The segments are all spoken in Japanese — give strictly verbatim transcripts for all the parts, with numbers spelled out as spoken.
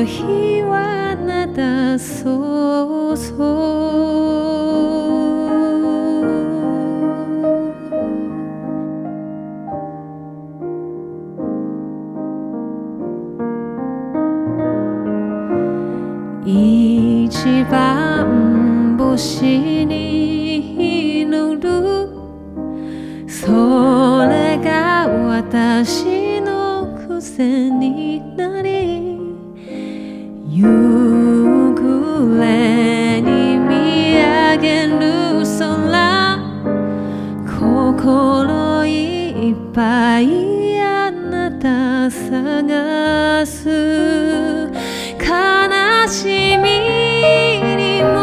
日はなだそうそう一番星に祈るそれが私の癖になり夕暮れに見上げる空心いっぱいあなた探す悲しみにも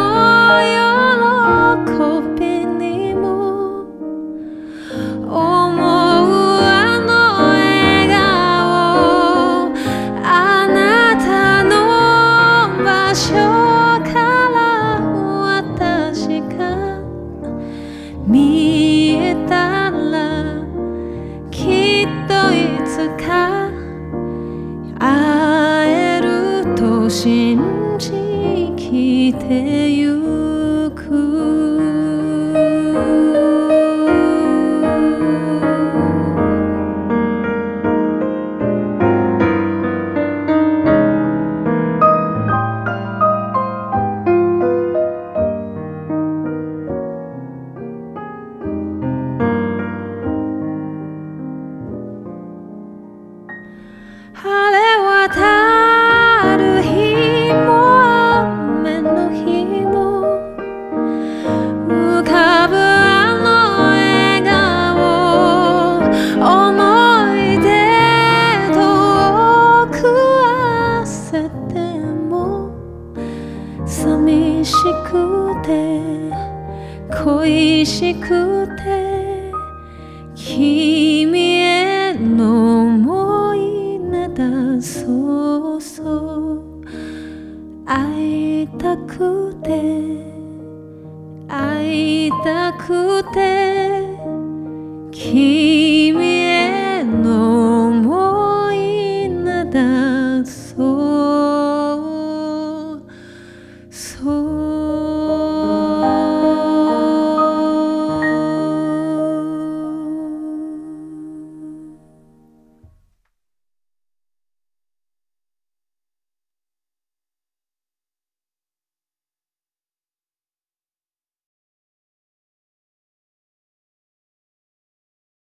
喜びにも思うあの笑顔あなたの場所から私が見えたらきっといつか会えると信じ生きてゆく晴れ渡る日も雨の日も浮かぶあの笑顔思い出と遠く合せても寂しくて恋しくて君への思いなだそうそう会いたくて会いたくて君